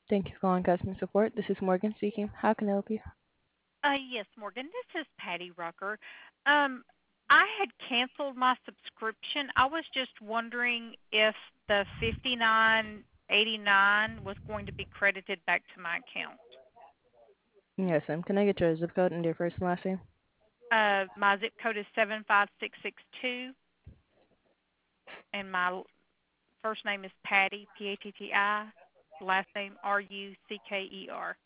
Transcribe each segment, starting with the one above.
Thank you for calling customer support. This is Morgan speaking. How can I help you? Yes, Morgan. This is Patty Rucker. Um, I had canceled my subscription. I was just wondering if the 59.89 was going to be credited back to my account. Yes, ma'am. Can I get your zip code and your first and last name? My zip code is 75662, and my first name is Patty, P-A-T-T-I. Last name Rucker.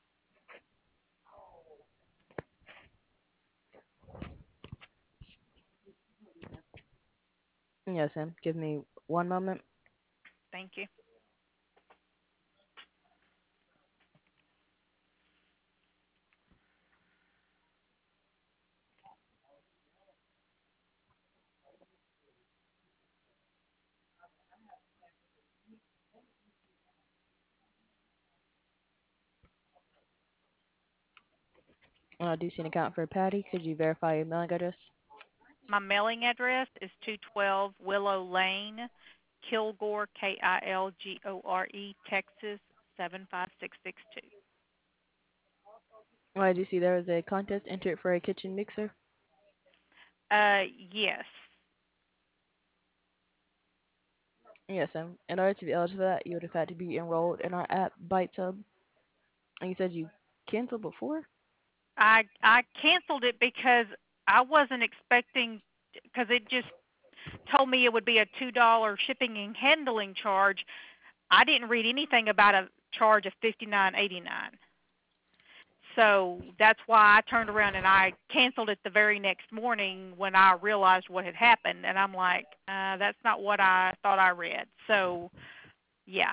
Yes, ma'am. Give me one moment. Thank you. I do see an account for Patty. Could you verify your mailing address? My mailing address is 212 Willow Lane, Kilgore, Kilgore, Texas 75662. I do see there was a contest entered for a kitchen mixer. Yes. Yes, ma'am. In order to be eligible for that, you would have had to be enrolled in our app, BiteTub. And you said you canceled before? I canceled it because I wasn't expecting, because it just told me it would be a $2 shipping and handling charge. I didn't read anything about a charge of 59.89. So that's why I turned around and I canceled it the very next morning when I realized what had happened. And I'm like, that's not what I thought I read. So, yeah,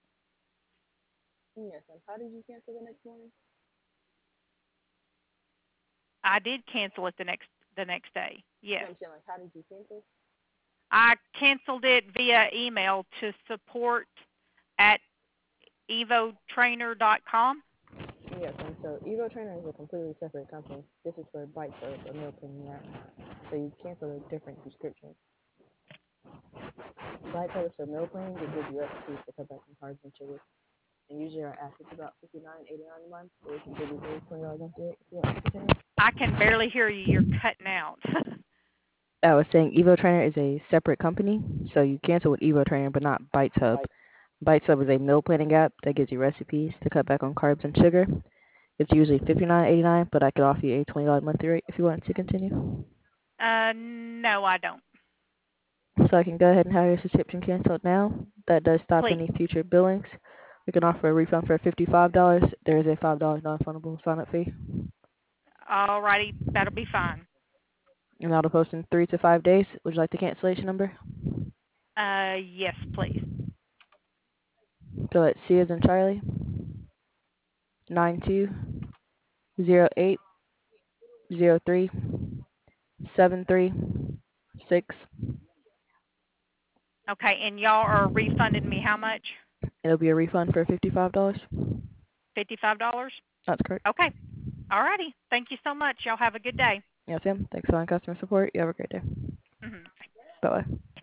Yes, ma'am. How did you cancel the next morning? I did cancel it the next day. No, Yes, I'm saying, like, how did you cancel? I canceled it via email to support at evotrainer.com. Yes, ma'am. So Evo Trainer is a completely separate company. This is for BiteTub, a meal planning app. So you cancel a different subscription. BiteTub is for meal planning. It gives you recipes to cut back on carbs and sugar. And usually our app is about $59.89 a month, so we can give you $20 off it if you want to continue. I can barely hear you. You're cutting out. I was saying Evo Trainer is a separate company, so you cancel with Evo Trainer, but not Bites Hub. Bites Hub is a meal planning app that gives you recipes to cut back on carbs and sugar. It's usually $59.89, but I could offer you a $20 monthly rate if you want to continue. No, I don't. So I can go ahead and have your subscription canceled now. That does stop Please. any future billings. We can offer a refund for $55. There is a $5 non-refundable sign-up fee. All righty, that'll be fine. And that'll post in 3 to 5 days. Would you like the cancellation number? Yes, please. So it's C as in Charlie, 9208037366. Okay, and y'all are refunding me how much? It'll be a refund for $55. $55? That's correct. Okay. All righty. Thank you so much. Y'all have a good day. Yes, ma'am. Thanks for calling customer support. You have a great day. Hmm Bye-bye.